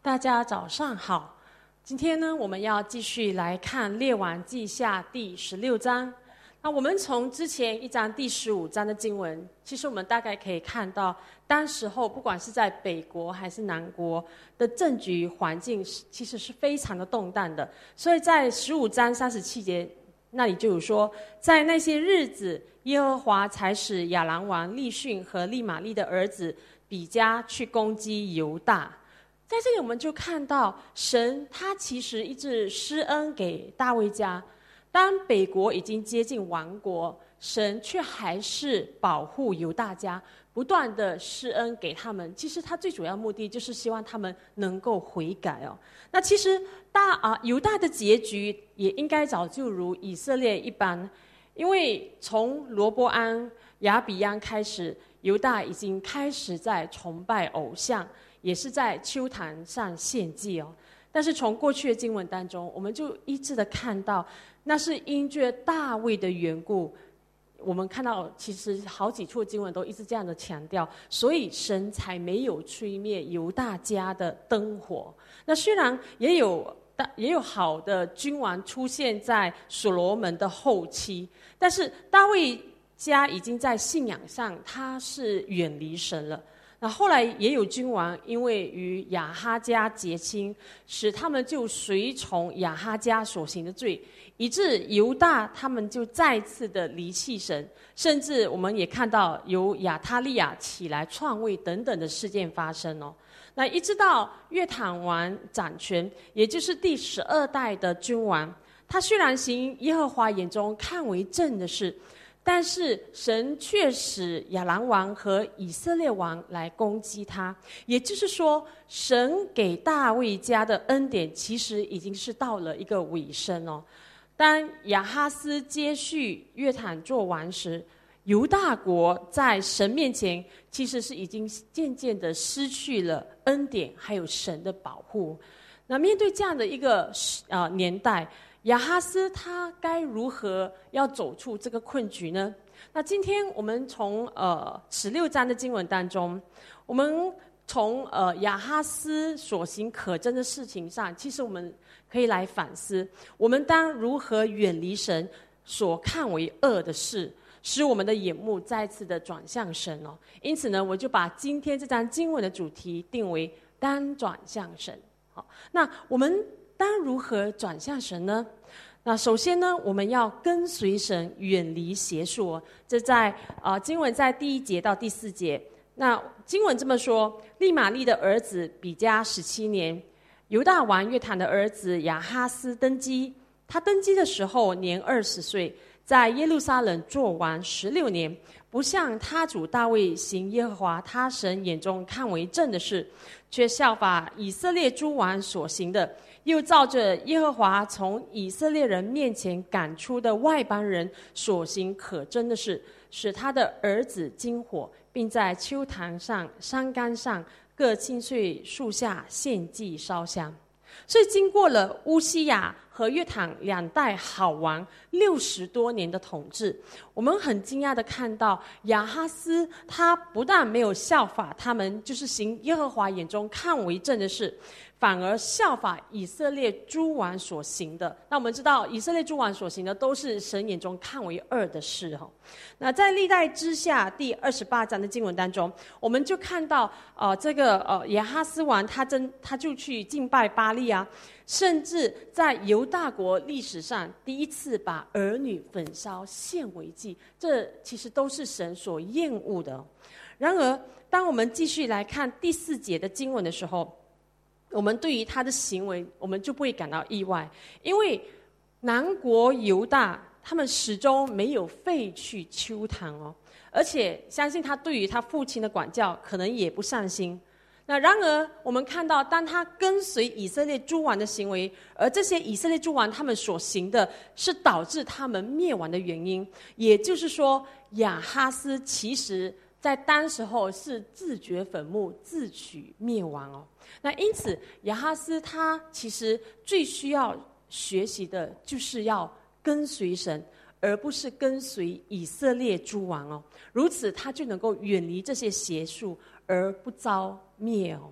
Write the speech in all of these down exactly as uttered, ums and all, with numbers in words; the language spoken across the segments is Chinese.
大家早上好。今天呢，我们要继续来看《列王记下》第十六章。那我们从之前一章第十五章的经文，其实我们大概可以看到，当时候不管是在北国还是南国的政局环境，其实是非常的动荡的。所以在十五章三十七节那里就有说，在那些日子，耶和华才使亚兰王利逊和利玛利的儿子比加去攻击犹大。在这里我们就看到，神他其实一直施恩给大卫家。当北国已经接近亡国，神却还是保护犹大家，不断的施恩给他们。其实他最主要目的就是希望他们能够悔改哦。那其实大啊犹大的结局也应该早就如以色列一般，因为从罗波安、亚比央开始，犹大已经开始在崇拜偶像，也是在丘坛上献祭哦。但是从过去的经文当中，我们就一致的看到，那是因着大卫的缘故。我们看到其实好几处经文都一直这样的强调，所以神才没有吹灭犹大家的灯火。那虽然也有也有好的君王出现在所罗门的后期，但是大卫家已经在信仰上他是远离神了。那后来也有君王因为与亚哈家结亲，使他们就随从亚哈家所行的罪，以致犹大他们就再次的离弃神，甚至我们也看到由亚他利亚起来篡位等等的事件发生哦。那一直到约坦王掌权，也就是第十二代的君王，他虽然行耶和华眼中看为正的事，但是神却使亚兰王和以色列王来攻击他。也就是说，神给大卫家的恩典其实已经是到了一个尾声哦。当亚哈斯接续约坦做王时，犹大国在神面前其实是已经渐渐的失去了恩典还有神的保护。那面对这样的一个呃年代，亚哈斯他该如何要走出这个困局呢？那今天我们从呃十六章的经文当中，我们从呃亚哈斯所行可憎的事情上，其实我们可以来反思，我们当如何远离神所看为恶的事，使我们的眼目再次的转向神哦。因此呢，我就把今天这章经文的主题定为当转向神。好，那我们当如何转向神呢？那首先呢，我们要跟随神，远离邪术哦。这在呃经文在第一节到第四节。那经文这么说：利玛利的儿子比加十七年，犹大王约坦的儿子亚哈斯登基。他登基的时候年二十岁，在耶路撒冷做王十六年，不像他主大卫行耶和华他神眼中看为正的事，却效法以色列诸王所行的，又照着耶和华从以色列人面前赶出的外邦人所行可憎的事，使他的儿子经火，并在丘坛上、山冈上各青穗树下献祭烧香。所以经过了乌西雅和约坦两代好王六十多年的统治，我们很惊讶的看到亚哈斯他不但没有效法他们，就是行耶和华眼中看为正的事，反而效法以色列诸王所行的。那我们知道以色列诸王所行的都是神眼中看为恶的事哦。那在历代之下第二十八章的经文当中，我们就看到呃这个呃亚哈斯王他真他就去敬拜巴力啊，甚至在犹大国历史上第一次把儿女焚烧献为祭，这其实都是神所厌恶的哦。然而当我们继续来看第四节的经文的时候，我们对于他的行为我们就不会感到意外，因为南国犹大他们始终没有废去丘坛哦，而且相信他对于他父亲的管教可能也不上心。那然而我们看到，当他跟随以色列诸王的行为，而这些以色列诸王他们所行的是导致他们灭亡的原因，也就是说亚哈斯其实在当时候是自掘坟墓，自取灭亡哦。那因此亚哈斯他其实最需要学习的就是要跟随神，而不是跟随以色列诸王哦。如此他就能够远离这些邪术而不遭灭哦。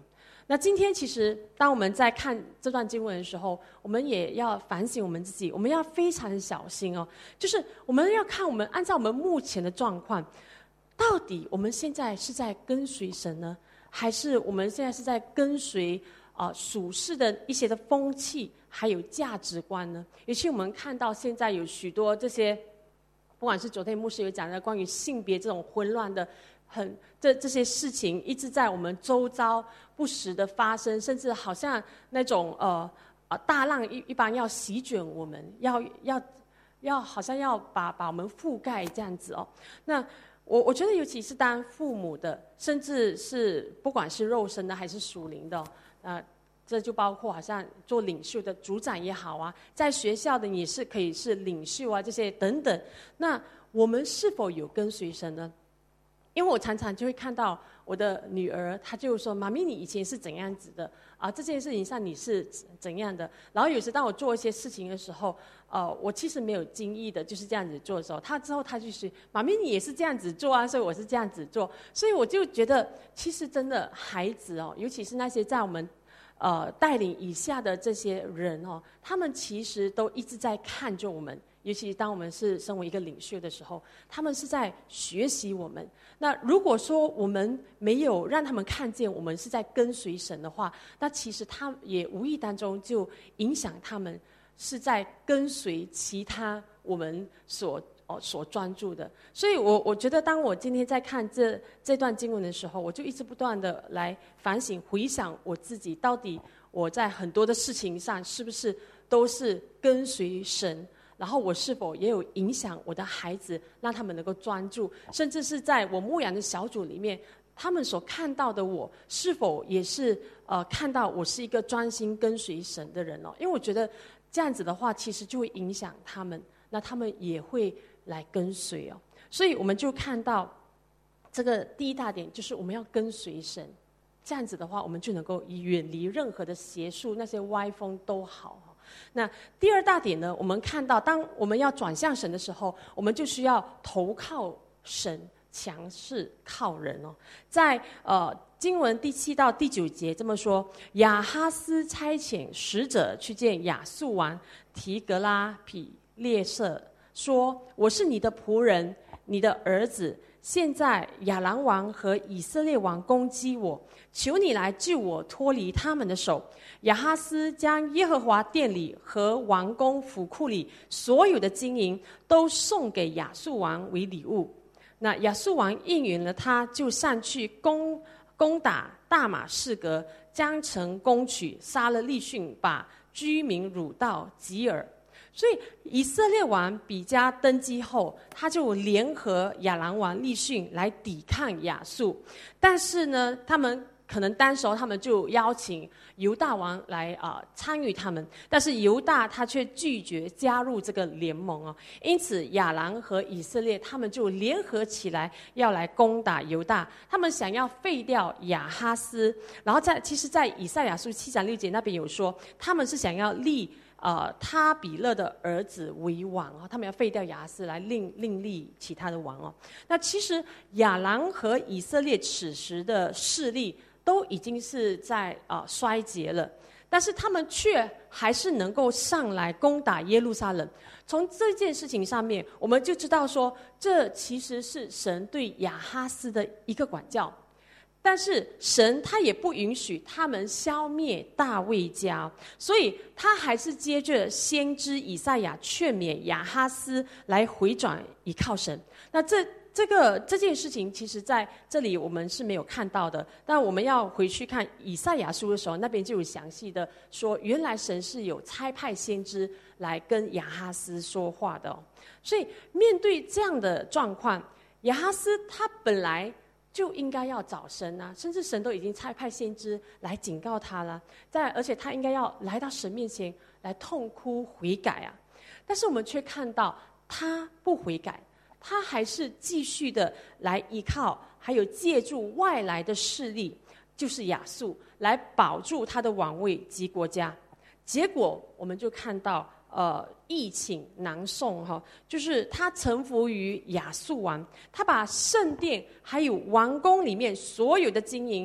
那今天其实当我们在看这段经文的时候，我们也要反省我们自己，我们要非常小心哦。就是我们要看我们按照我们目前的状况，到底我们现在是在跟随神呢，还是我们现在是在跟随啊属世的一些的风气还有价值观呢？尤其我们看到现在有许多这些，不管是昨天牧师有讲的关于性别这种混乱的。很这这些事情一直在我们周遭不时的发生，甚至好像那种呃呃大浪一一般要席卷我们，要要要好像要把把我们覆盖这样子哦。那我我觉得尤其是当父母的，甚至是不管是肉身的还是属灵的，呃，这就包括好像做领袖的组长也好啊，在学校的也是可以是领袖啊这些等等。那我们是否有跟随神呢？因为我常常就会看到我的女儿，她就说：“妈咪，你以前是怎样子的啊？这件事情上你是怎样的？”然后有时当我做一些事情的时候，呃，我其实没有经意的就是这样子做的时候，她之后她就是妈咪，你也是这样子做啊，所以我是这样子做。所以我就觉得，其实真的孩子哦，尤其是那些在我们呃带领以下的这些人哦，他们其实都一直在看着我们。尤其当我们是身为一个领袖的时候，他们是在学习我们。那如果说我们没有让他们看见我们是在跟随神的话，那其实他也无意当中就影响他们是在跟随其他我们所哦所专注的。所以我我觉得当我今天在看这这段经文的时候，我就一直不断的来反省回想我自己，到底我在很多的事情上是不是都是跟随神，然后我是否也有影响我的孩子，让他们能够专注，甚至是在我牧养的小组里面，他们所看到的我，是否也是呃看到我是一个专心跟随神的人哦？因为我觉得这样子的话，其实就会影响他们，那他们也会来跟随哦。所以我们就看到这个第一大点，就是我们要跟随神。这样子的话，我们就能够远离任何的邪术，那些歪风都好。那第二大点呢，我们看到当我们要转向神的时候，我们就需要投靠神，强势靠人哦。在呃经文第七到第九节这么说：亚哈斯差遣使者去见亚述王提格拉毗列舍，说：我是你的仆人，你的儿子。现在亚兰王和以色列王攻击我，求你来救我脱离他们的手。亚哈斯将耶和华殿里和王宫府库里所有的金银都送给亚述王为礼物。那亚述王应允了他，就上去攻攻打大马士革，将城攻取，杀了利汛，把居民掳到吉尔。所以以色列王比加登基后，他就联合亚兰王利汛来抵抗亚述。但是呢，他们可能当时候他们就邀请犹大王来啊、呃、参与他们，但是犹大他却拒绝加入这个联盟哦。因此亚兰和以色列他们就联合起来要来攻打犹大，他们想要废掉亚哈斯。然后在其实在以赛亚书七章六节那边有说，他们是想要立呃，他比勒的儿子为王哦，他们要废掉亚哈斯来另另立其他的王哦。那其实亚兰和以色列此时的势力都已经是在啊、呃、衰竭了，但是他们却还是能够上来攻打耶路撒冷。从这件事情上面，我们就知道说，这其实是神对亚哈斯的一个管教。但是神他也不允许他们消灭大卫家，所以他还是接着先知以赛亚劝勉亚哈斯来回转依靠神。那这这个这件事情，其实在这里我们是没有看到的，但我们要回去看以赛亚书的时候，那边就有详细的说，原来神是有差派先知来跟亚哈斯说话的哦。所以面对这样的状况，亚哈斯他本来就应该要找神啊，甚至神都已经差派先知来警告他了。再而且他应该要来到神面前来痛哭悔改啊，但是我们却看到他不悔改，他还是继续的来依靠，还有借助外来的势力，就是亚述，来保住他的王位及国家。结果我们就看到呃，疫情南宋哈，就是他臣服于亚述王，他把圣殿还有王宫里面所有的金银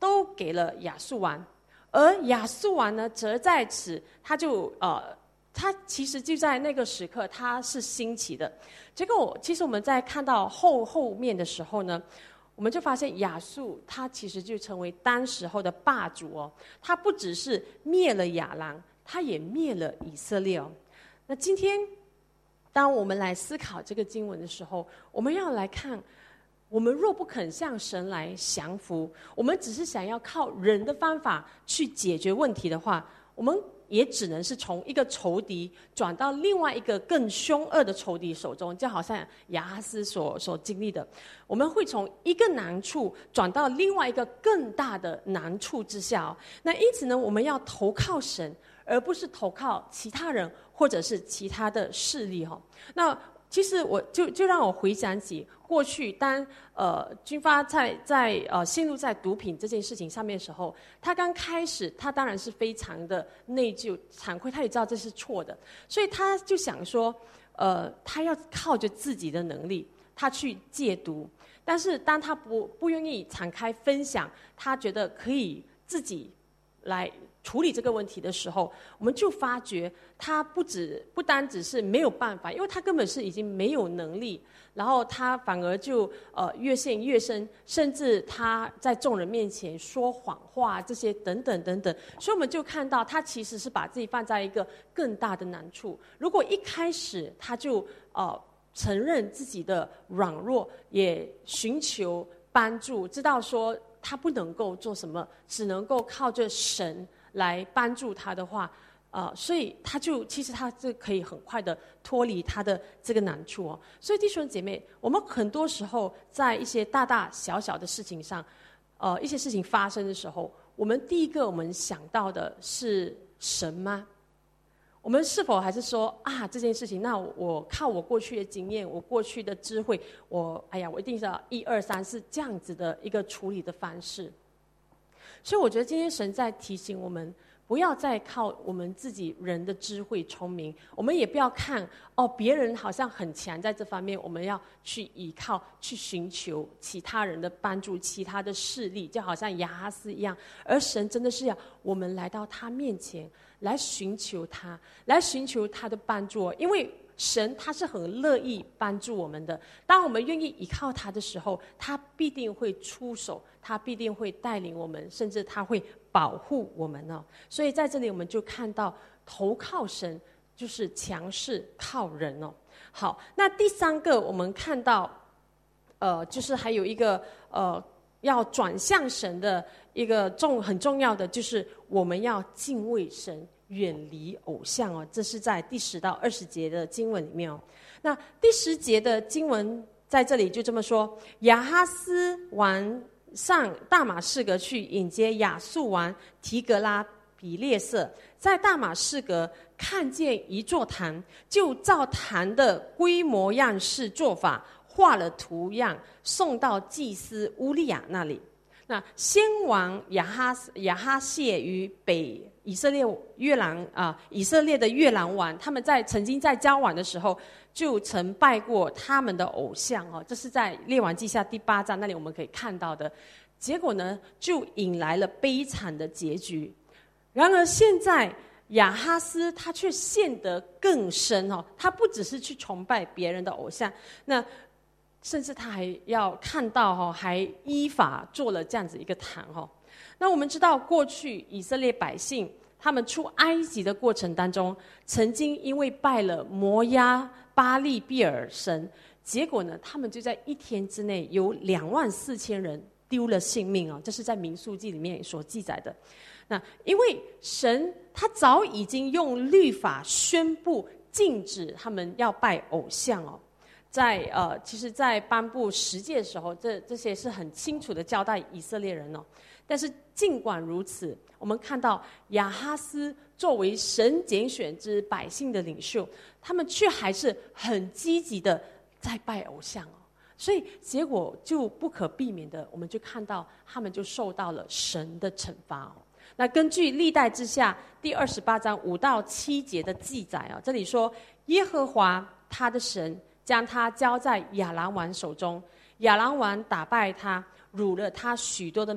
都给了亚述王，而亚述王呢，则在此他就呃。他其实就在那个时刻，他是兴起的。结果，其实我们在看到后后面的时候呢，我们就发现亚述他其实就成为当时候的霸主哦。他不只是灭了亚兰，他也灭了以色列哦。那今天，当我们来思考这个经文的时候，我们要来看，我们若不肯向神来降服，我们只是想要靠人的方法去解决问题的话，我们也只能是从一个仇敌转到另外一个更凶恶的仇敌手中，就好像亚哈斯所所经历的，我们会从一个难处转到另外一个更大的难处之下哦。那因此呢，我们要投靠神，而不是投靠其他人或者是其他的势力哈。那其实我就就让我回想起过去当呃军发在在呃陷入在毒品这件事情上面的时候，他刚开始他当然是非常的内疚惭愧，他也知道这是错的，所以他就想说，呃，他要靠着自己的能力，他去戒毒。但是当他不不愿意敞开分享，他觉得可以自己来处理这个问题的时候，我们就发觉他不止不单只是没有办法，因为他根本是已经没有能力，然后他反而就呃越陷越深，甚至他在众人面前说谎话这些等等等等，所以我们就看到他其实是把自己放在一个更大的难处。如果一开始他就呃承认自己的软弱，也寻求帮助，知道说他不能够做什么，只能够靠着神来帮助他的话，呃，所以他就其实他是可以很快的脱离他的这个难处哦。所以弟兄姐妹，我们很多时候在一些大大小小的事情上，呃，一些事情发生的时候，我们第一个我们想到的是神吗？我们是否还是说啊这件事情，那我靠我过去的经验，我过去的智慧，我哎呀，我一定是要一二三四这样子的一个处理的方式。所以我觉得今天神在提醒我们，不要再靠我们自己人的智慧聪明，我们也不要看哦别人好像很强在这方面，我们要去依靠去寻求其他人的帮助，其他的势力，就好像亚哈斯一样。而神真的是要我们来到他面前，来寻求他，来寻求他的帮助，因为神他是很乐意帮助我们的。当我们愿意依靠他的时候，他必定会出手，他必定会带领我们，甚至他会保护我们哦。所以在这里我们就看到投靠神就是强势靠人哦。好，那第三个我们看到呃就是还有一个呃要转向神的一个重很重要的，就是我们要敬畏神，远离偶像哦。这是在第十到二十节的经文里面哦。那第十节的经文在这里就这么说：亚哈斯王上大马士革去迎接亚述王提格拉比列色，在大马士革看见一座坛，就照坛的规模样式做法画了图样，送到祭司乌利亚那里。那先王亚哈亚哈谢与北以色列月朗啊、呃，以色列的月朗王，他们在曾经在交往的时候，就曾拜过他们的偶像哦。这是在列王记下第八章那里我们可以看到的。结果呢，就引来了悲惨的结局。然而现在亚哈斯他却陷得更深哦，他不只是去崇拜别人的偶像，那甚至他还要看到哈，还依法做了这样子一个坛哈。那我们知道，过去以色列百姓他们出埃及的过程当中，曾经因为拜了摩押巴利比尔神，结果呢，他们就在一天之内有两万四千人丢了性命啊！这是在民数记里面所记载的。那因为神他早已经用律法宣布禁止他们要拜偶像哦。在呃，其实，在颁布十诫的时候，这这些是很清楚的交代以色列人哦。但是尽管如此，我们看到亚哈斯作为神拣选之百姓的领袖，他们却还是很积极的在拜偶像哦。所以结果就不可避免的，我们就看到他们就受到了神的惩罚哦。那根据历代之下第二十八章五到七节的记载啊，这里说耶和华他的神将他交在亚兰王手中，亚兰王打败他，辱了他许多的民，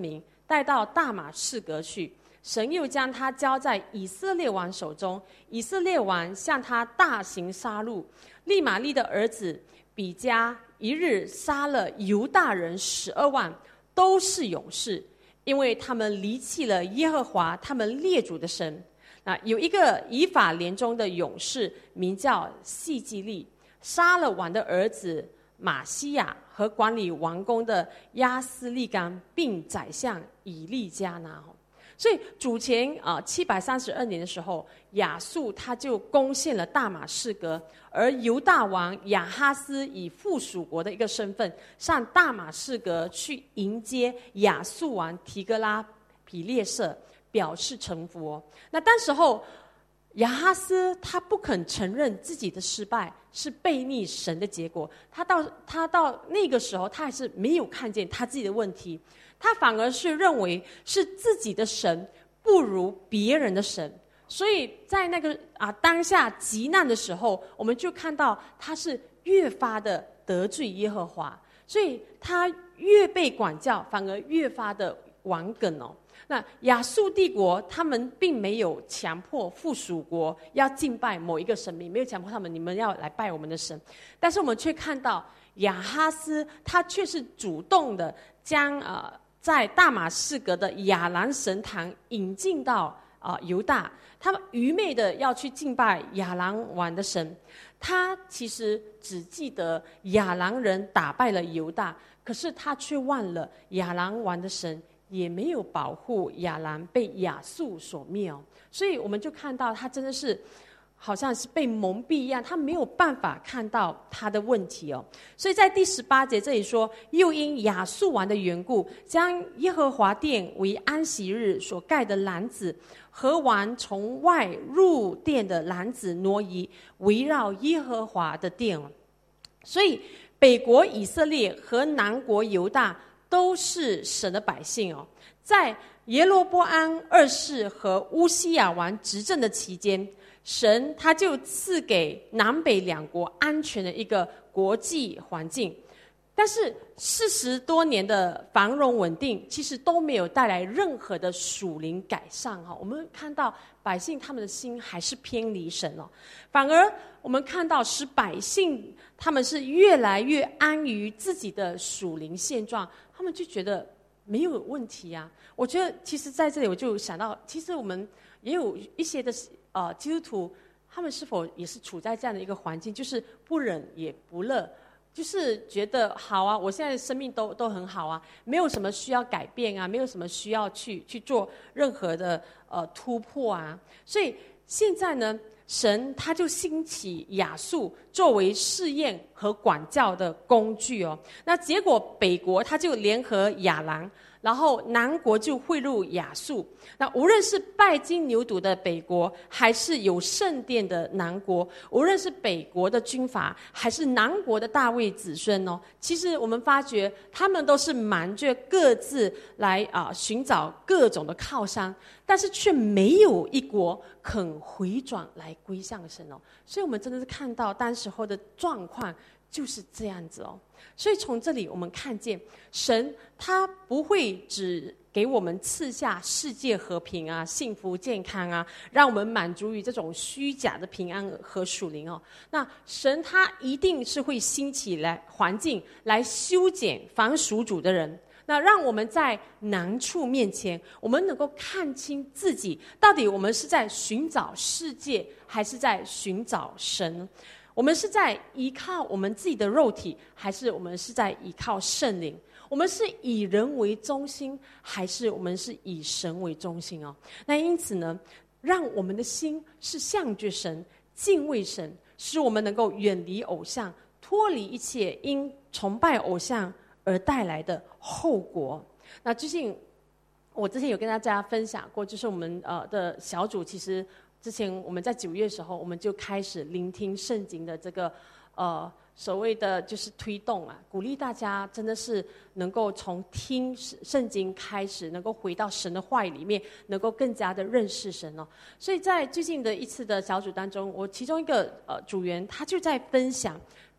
带到大马士革去。神又将他交在以色列王手中，以色列王向他大行杀戮。利玛利的儿子比加一日杀了犹大人十二万，都是勇士，因为他们离弃了耶和华他们列祖的神。那有一个以法莲中的勇士，名叫细基利，杀了王的儿子马西亚和管理王宫的亚斯利干，并宰相以利加拿。所以主前啊七百三十二年的时候，亚述他就攻陷了大马士革，而犹大王亚哈斯以附属国的一个身份上大马士革去迎接亚述王提格拉皮列舍，表示臣服哦。那当时候亚哈斯他不肯承认自己的失败是悖逆神的结果，他到他到那个时候他还是没有看见他自己的问题。他反而是认为是自己的神不如别人的神，所以在那个啊当下极难的时候，我们就看到他是越发的得罪耶和华，所以他越被管教，反而越发的顽梗哦。那亚述帝国他们并没有强迫附属国要敬拜某一个神明，没有强迫他们你们要来拜我们的神，但是我们却看到亚哈斯他却是主动的将呃。在大马士革的亚兰神坛引进到啊、呃、犹大，他们愚昧的要去敬拜亚兰王的神。他其实只记得亚兰人打败了犹大，可是他却忘了亚兰王的神也没有保护亚兰被亚述所灭哦。所以我们就看到他真的是好像是被蒙蔽一样，他没有办法看到他的问题哦。所以在第十八节这里说，又因亚述王的缘故，将耶和华殿为安息日所盖的篮子和王从外入殿的篮子挪移，围绕耶和华的殿。所以北国以色列和南国犹大都是神的百姓哦。在耶罗波安二世和乌西亚王执政的期间，神他就赐给南北两国安全的一个国际环境，但是四十多年的繁荣稳定其实都没有带来任何的属灵改善哈。我们看到百姓他们的心还是偏离神哦，反而我们看到使百姓他们是越来越安于自己的属灵现状，他们就觉得没有问题啊。我觉得其实在这里我就想到，其实我们也有一些的呃，基督徒他们是否也是处在这样的一个环境，就是不忍也不乐，就是觉得好啊，我现在生命都都很好啊，没有什么需要改变啊，没有什么需要去去做任何的呃突破啊。所以现在呢，神他就兴起亚述作为试验和管教的工具哦。那结果北国他就联合亚兰，然后南国就汇入亚述。那无论是拜金牛犊的北国，还是有圣殿的南国，无论是北国的军阀，还是南国的大卫子孙哦，其实我们发觉他们都是忙着各自来啊、呃、寻找各种的靠山，但是却没有一国肯回转来归向神哦。所以我们真的是看到当时候的状况就是这样子哦。所以从这里我们看见神他不会只给我们赐下世界和平啊、幸福健康啊，让我们满足于这种虚假的平安和属灵哦。那神他一定是会兴起来环境来修剪凡属主的人，那让我们在难处面前，我们能够看清自己到底我们是在寻找世界还是在寻找神，我们是在依靠我们自己的肉体，还是我们是在依靠圣灵？我们是以人为中心，还是我们是以神为中心哦？那因此呢，让我们的心是向着神，敬畏神，使我们能够远离偶像，脱离一切因崇拜偶像而带来的后果。那最近我之前有跟大家分享过，就是我们呃的小组，其实之前我们在九月的时候，我们就开始聆听圣经的这个呃所谓的就是推动啊，鼓励大家真的是能够从听圣经开始，能够回到神的话语里面，能够更加的认识神哦。所以在最近的一次的小组当中，我其中一个呃组员他就在分享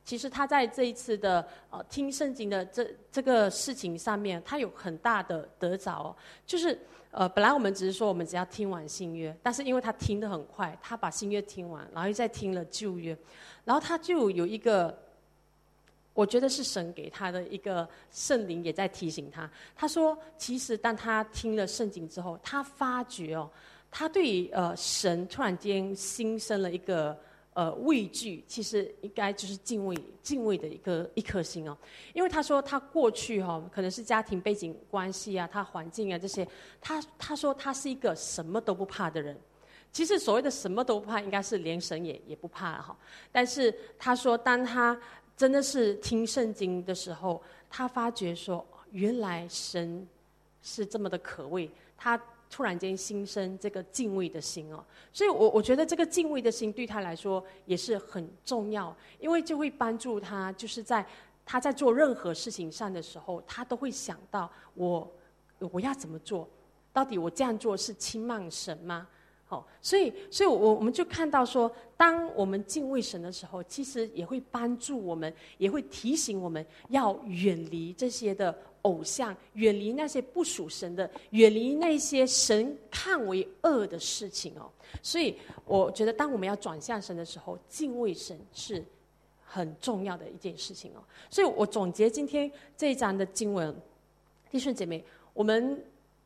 其实他在这一次的呃听圣经的这这个事情上面，他有很大的得着哦。就是呃，本来我们只是说我们只要听完新约，但是因为他听得很快，他把新约听完，然后又再听了旧约，然后他就有一个，我觉得是神给他的一个圣灵也在提醒他。他说，其实当他听了圣经之后，他发觉哦，他对呃神突然间心生了一个。呃，畏惧其实应该就是敬畏、敬畏的一个一颗心哦。因为他说他过去哈、哦，可能是家庭背景关系啊，他环境啊这些，他他说他是一个什么都不怕的人。其实所谓的什么都不怕，应该是连神也也不怕了哈。但是他说，当他真的是听圣经的时候，他发觉说，原来神是这么的可畏，他。突然间心生这个敬畏的心哦，所以我我觉得这个敬畏的心对他来说也是很重要，因为就会帮助他，就是在他在做任何事情上的时候，他都会想到我我要怎么做，到底我这样做是轻慢神吗？好、哦，所以所以我我们就看到说，当我们敬畏神的时候，其实也会帮助我们，也会提醒我们要远离这些的。偶像，远离那些不属神的，远离那些神看为恶的事情哦。所以我觉得，当我们要转向神的时候，敬畏神是很重要的一件事情哦。所以我总结今天这一章的经文，弟兄姐妹，我们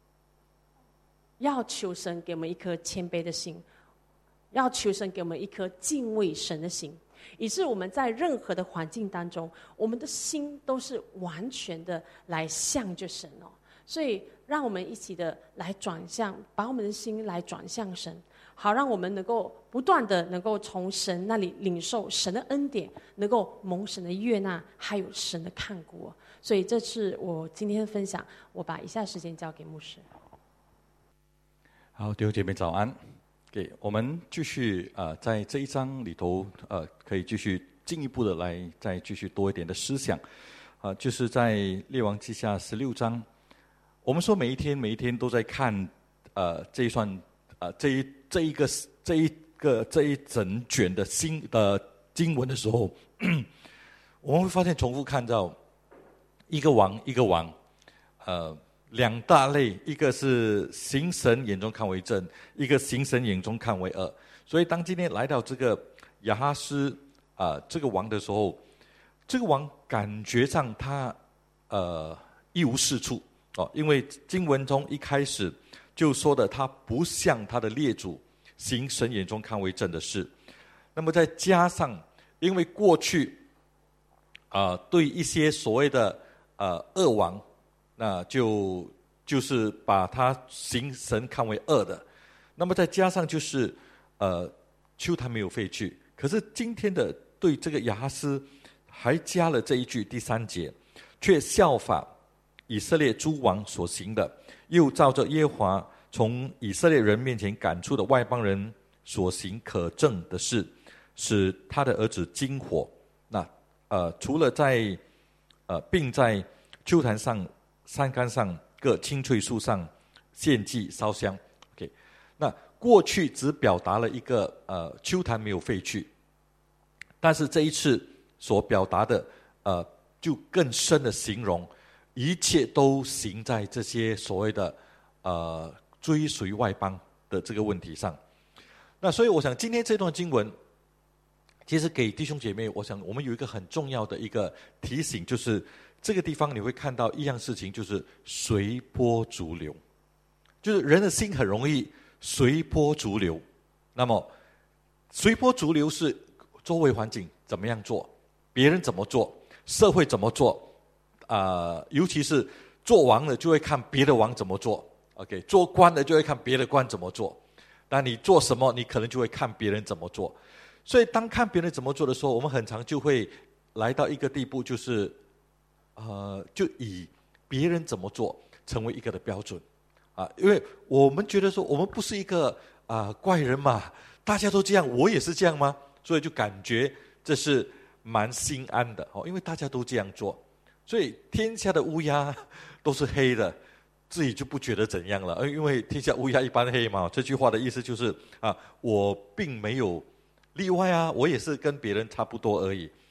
要求神给我们一颗谦卑的心，要求神给我们一颗敬畏神的心。以致我们在任何的环境当中，我们的心都是完全的来向着神哦。所以，让我们一起的来转向，把我们的心来转向神，好让我们能够不断的能够从神那里领受神的恩典，能够蒙神的悦纳，还有神的看顾哦。所以，这是我今天的分享。我把以下时间交给牧师。 好，弟兄姐妹早安。给、okay, 我们继续呃，在这一章里头呃，可以继续进一步的来再继续多一点的思想，啊、呃，就是在列王记下十六章，我们说每一天每一天都在看呃这一段呃这一这一个这一个这一整卷的新的经文的时候，我们会发现重复看到一个王一个王，呃。两大类，一个是行神眼中看为正，一个行神眼中看为恶。所以当今天来到这个亚哈斯啊、呃、这个王的时候，这个王感觉上他呃一无是处哦，因为经文中一开始就说的他不像他的列祖行神眼中看为正的事。那么再加上因为过去啊、呃、对一些所谓的呃恶王。那就就是把他行神看为恶的，那么再加上就是呃丘坛没有废去，可是今天的对这个亚哈斯还加了这一句第三节，却效法以色列诸王所行的，又照着耶和华从以色列人面前赶出的外邦人所行可憎的事，使他的儿子经火。那呃除了在呃并在丘坛上。山冈上各青翠树上献祭烧香 ，OK， 那过去只表达了一个呃丘坛没有废去，但是这一次所表达的呃就更深的形容，一切都行在这些所谓的呃追随外邦的这个问题上。那所以我想今天这段经文，其实给弟兄姐妹，我想我们有一个很重要的一个提醒，就是。这个地方你会看到一样事情，就是随波逐流，就是人的心很容易随波逐流。那么随波逐流是周围环境怎么样做，别人怎么做，社会怎么做，啊、呃，尤其是做王的就会看别的王怎么做 ，OK， 做官的就会看别的官怎么做。那你做什么，你可能就会看别人怎么做。所以当看别人怎么做的时候，我们很常就会来到一个地步，就是。呃，就以别人怎么做成为一个的标准，啊，因为我们觉得说我们不是一个啊、呃、怪人嘛，大家都这样，我也是这样吗？所以就感觉这是蛮心安的哦，因为大家都这样做，所以天下的乌鸦都是黑的，自己就不觉得怎样了，因为天下乌鸦一般黑嘛。这句话的意思就是啊，我并没有例外啊，我也是跟别人差不多而已。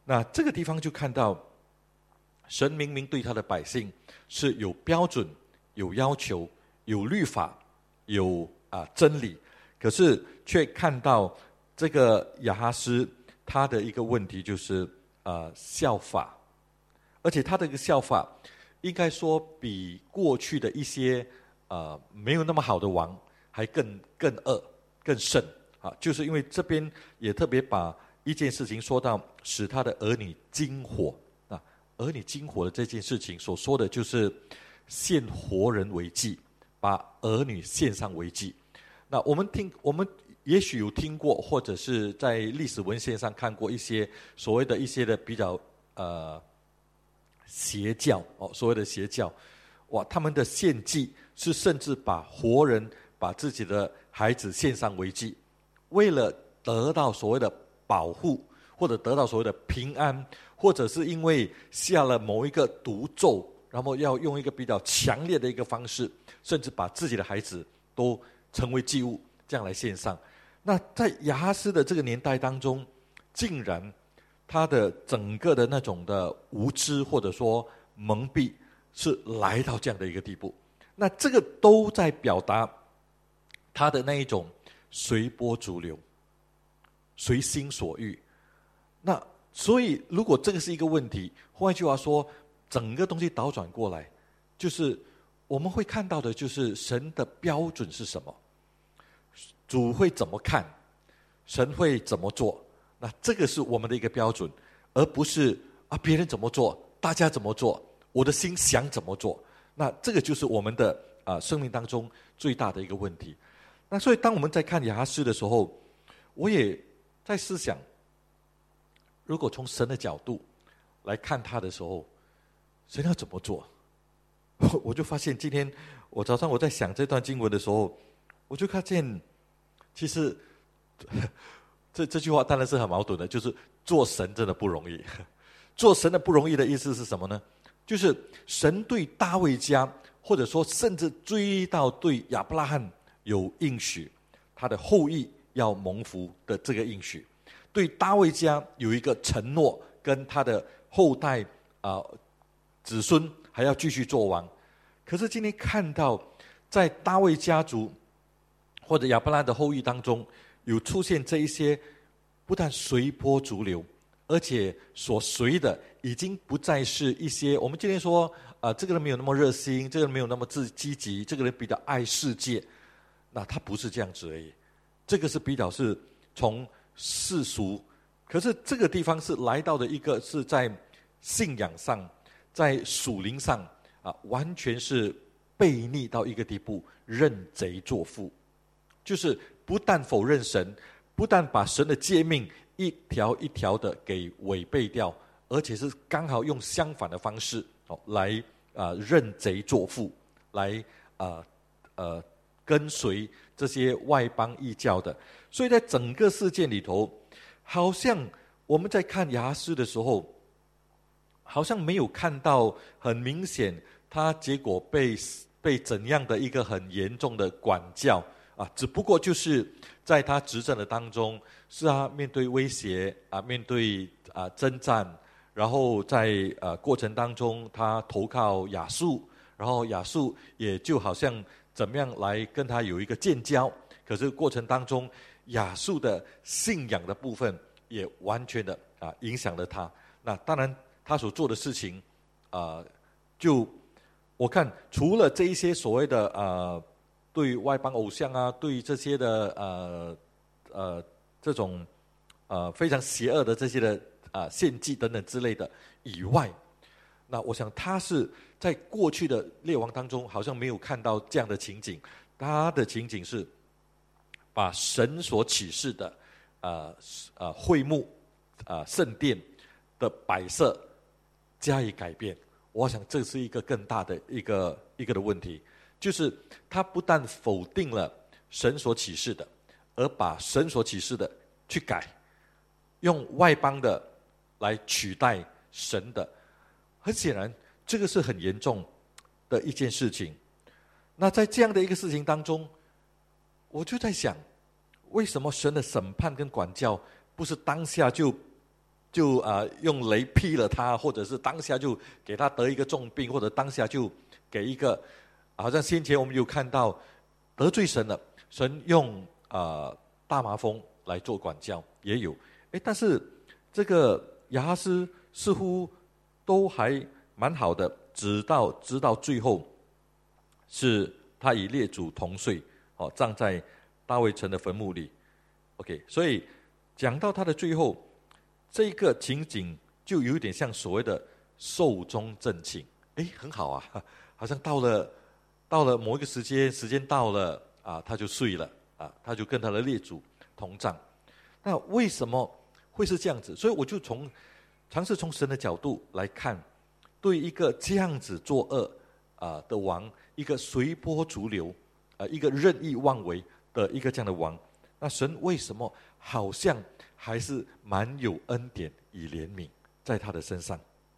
那这个地方就看到神明明对他的百姓是有标准、有要求、有律法、有啊真理，可是却看到这个亚哈斯他的一个问题就是啊效法，而且他的一个效法应该说比过去的一些呃没有那么好的王还更更恶更甚啊，就是因为这边也特别把一件事情说到使他的儿女经火啊，儿女经火的这件事情所说的就是献活人为祭，把儿女献上为祭。那我们听我们也许有听过，或者是在历史文献上看过一些所谓的一些的比较呃邪教哦，所谓的邪教，哇，他们的献祭是甚至把活人把自己的孩子献上为祭，为了得到所谓的保护，或者得到所谓的平安，或者是因为下了某一个毒咒，然后要用一个比较强烈的一个方式，甚至把自己的孩子都成为祭物，这样来献上。那在亚哈斯的这个年代当中，竟然他的整个的那种的无知或者说蒙蔽是来到这样的一个地步，那这个都在表达他的那一种随波逐流、随心所欲。那所以如果这个是一个问题，换句话说，整个东西倒转过来，就是我们会看到的就是神的标准是什么，主会怎么看，神会怎么做，那这个是我们的一个标准，而不是啊别人怎么做，大家怎么做，我的心想怎么做。那这个就是我们的啊生命当中最大的一个问题。那所以当我们在看亚哈斯的时候，我也在思想，如果从神的角度来看他的时候，神要怎么做？我就发现今天我早上我在想这段经文的时候，我就看见其实这这句话当然是很矛盾的，就是做神真的不容易。做神的不容易的意思是什么呢？就是神对大卫家，或者说甚至追到对亚伯拉罕有应许，他的后裔要蒙福的这个应许，对大卫家有一个承诺，跟他的后代啊、呃、子孙还要继续做王。可是今天看到在大卫家族或者亚伯拉罕的后裔当中，有出现这一些不但随波逐流，而且所随的已经不再是一些我们今天说啊、呃，这个人没有那么热心，这个人没有那么自积极，这个人比较爱世界。那他不是这样子而已，这个是比较是从世俗，可是这个地方是来到的一个是在信仰上，在属灵上啊，完全是悖逆到一个地步，认贼作父，就是不但否认神，不但把神的诫命一条一条的给违背掉，而且是刚好用相反的方式哦来啊、呃、认贼作父，来啊 呃, 呃跟随这些外邦异教的。所以在整个事件里头，好像我们在看亚哈斯的时候，好像没有看到很明显他结果被被怎样的一个很严重的管教啊，只不过就是在他执政的当中，是啊面对威胁啊，面对啊征战，然后在呃过程当中他投靠亚述，然后亚述也就好像怎么样来跟他有一个建交，可是过程当中亚述的信仰的部分也完全的啊影响了他。那当然他所做的事情啊、呃，就我看除了这一些所谓的呃对外邦偶像啊，对这些的呃呃这种呃非常邪恶的这些的啊、呃、献祭等等之类的以外，那我想他是在过去的列王当中好像没有看到这样的情景。他的情景是把神所启示的呃呃会幕呃圣殿的摆设加以改变。我想这是一个更大的一个一个的问题，就是他不但否定了神所启示的，而把神所启示的去改，用外邦的来取代神的。很显然这个是很严重的一件事情。那在这样的一个事情当中，我就在想，为什么神的审判跟管教不是当下就就啊、呃、用雷劈了他，或者是当下就给他得一个重病，或者当下就给一个，好像先前我们有看到得罪神了，神用啊、呃、大麻风来做管教也有，诶，但是这个亚哈斯似乎都还蛮好的，直到直到最后，是他与列祖同睡，哦，葬在大卫城的坟墓里。OK， 所以讲到他的最后，这个情景就有点像所谓的寿终正寝，哎，很好啊，好像到了到了某一个时间，时间到了啊，他就睡了啊，他就跟他的列祖同葬。那为什么会是这样子？所以我就从尝试从神的角度来看，对一个这样子作恶啊的王，一个随波逐流啊，一个任意妄为的一个这样的王，那神为什么好像还是蛮有恩典与怜悯在他的身上？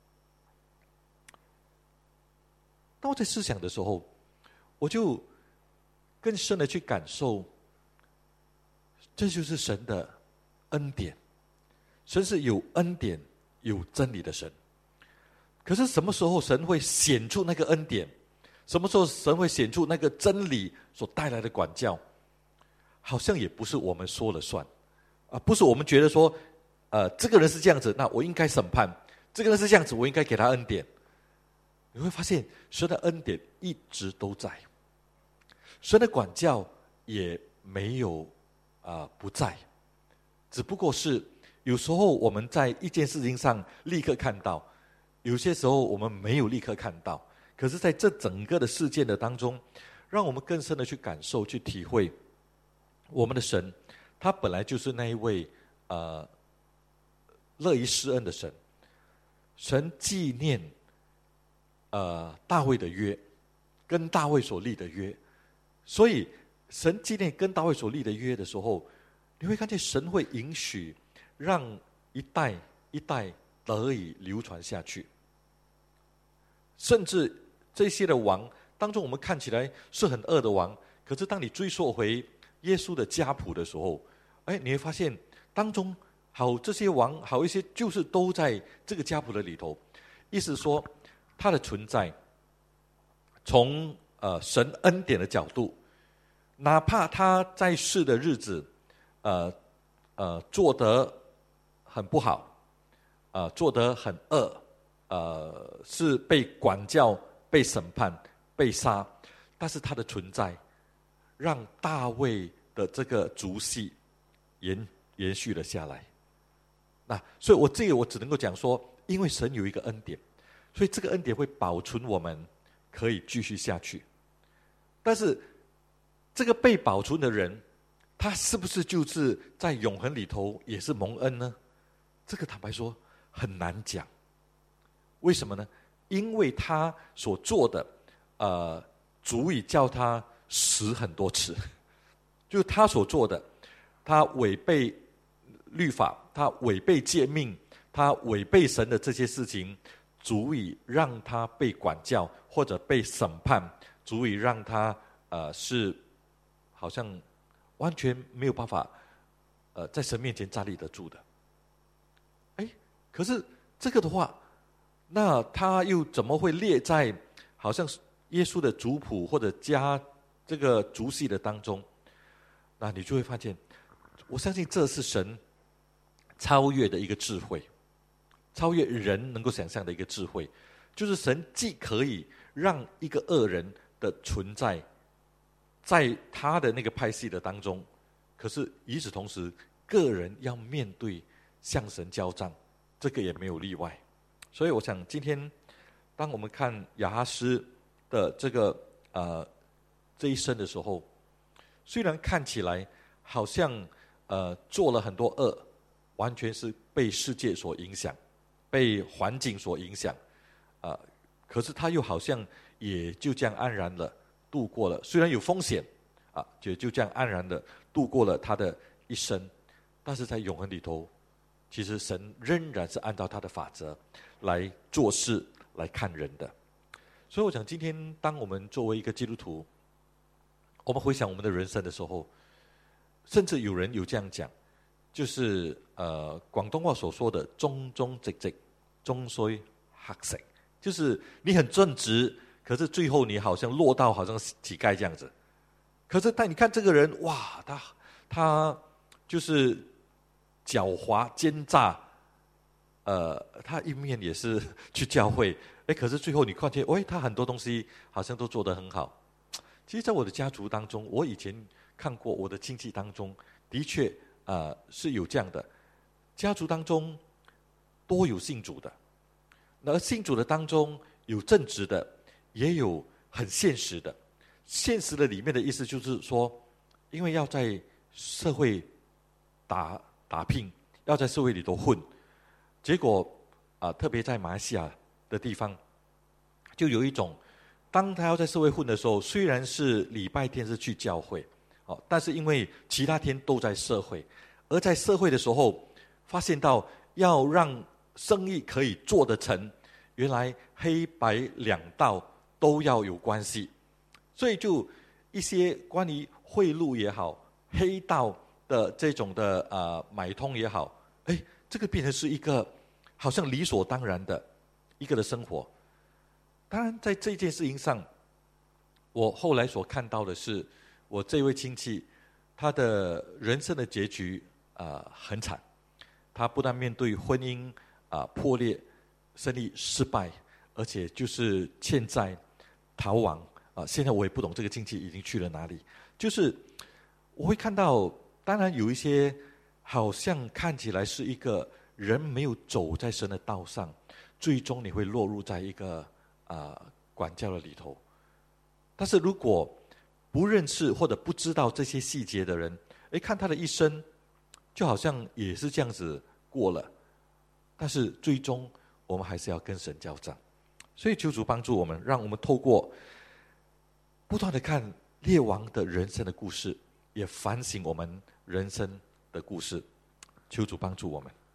当我在思想的时候，我就更深的去感受，这就是神的恩典。神是有恩典有真理的神，可是什么时候神会显出那个恩典？什么时候神会显出那个真理所带来的管教？好像也不是我们说了算啊，不是我们觉得说，呃，这个人是这样子，那我应该审判；这个人是这样子，我应该给他恩典。你会发现，神的恩典一直都在，神的管教也没有啊、呃、不在，只不过是有时候我们在一件事情上立刻看到，有些时候我们没有立刻看到。可是在这整个的事件的当中，让我们更深的去感受、去体会，我们的神，他本来就是那一位呃乐于施恩的神。神纪念呃大卫的约，跟大卫所立的约，所以神纪念跟大卫所立的约的时候，你会看见神会允许让一代一代得以流传下去，甚至这些的王当中，我们看起来是很恶的王，可是当你追溯回耶稣的家谱的时候，哎，你会发现当中好这些王好一些就是都在这个家谱的里头。意思说他的存在，从呃神恩典的角度，哪怕他在世的日子呃呃做得很不好，呃做得很恶，呃是被管教、被审判、被杀，但是他的存在让大卫的这个族系延延续了下来。那所以我这个我只能够讲说，因为神有一个恩典，所以这个恩典会保存我们可以继续下去。但是这个被保存的人，他是不是就是在永恒里头也是蒙恩呢？这个坦白说很难讲。为什么呢？因为他所做的呃足以叫他死很多次，就是他所做的，他违背律法，他违背诫命，他违背神的这些事情，足以让他被管教或者被审判，足以让他呃是好像完全没有办法呃在神面前站立得住的。哎，可是这个的话，那他又怎么会列在好像耶稣的族谱或者家这个族系的当中？那你就会发现，我相信这是神超越的一个智慧，超越人能够想象的一个智慧，就是神既可以让一个恶人的存在在他的那个派系的当中，可是与此同时，个人要面对向神交账，这个也没有例外。所以我想今天当我们看亚哈斯的这个呃这一生的时候，虽然看起来好像呃做了很多恶，完全是被世界所影响，被环境所影响，呃，可是他又好像也就这样安然了度过了，虽然有风险啊，就就这样安然的度过了他的一生，但是在永恒里头，其实神仍然是按照他的法则来做事来看人的。所以我想今天当我们作为一个基督徒，我们回想我们的人生的时候，甚至有人有这样讲， 就是呃广东话所说的忠忠直直，终須乞食，就是你很正直，可是最后你好像落到好像乞丐这样子。可是但你看这个人，哇，他他就是狡猾奸诈，呃，他一面也是去教会，哎，可是最后你看见，喂，他很多东西好像都做得很好。其实，在我的家族当中，我以前看过我的亲戚当中，的确呃是有这样的，家族当中多有信主的，而信主的当中有正直的，也有很现实的。现实的里面的意思就是说，因为要在社会打打拼，要在社会里头混，结果啊、呃，特别在马来西亚的地方，就有一种，当他要在社会混的时候，虽然是礼拜天是去教会，哦，但是因为其他天都在社会，而在社会的时候，发现到要让生意可以做得成，原来黑白两道都要有关系，所以就一些关于贿赂也好，黑道的这种的呃买通也好，哎，这个变成是一个好像理所当然的一个的生活。当然，在这件事情上，我后来所看到的是，我这位亲戚，他的人生的结局啊、呃、很惨，他不但面对婚姻啊、呃、破裂、生意失败，而且就是欠债、逃亡啊、呃。现在我也不懂这个亲戚已经去了哪里。就是我会看到，当然有一些好像看起来是一个人没有走在神的道上，最终你会落入在一个啊、呃、管教的里头。但是如果不认识或者不知道这些细节的人，诶，看他的一生就好像也是这样子过了，但是最终我们还是要跟神交账。所以求主帮助我们，让我们透过不断的看列王的人生的故事，也反省我们人生的故事。求主帮助我们。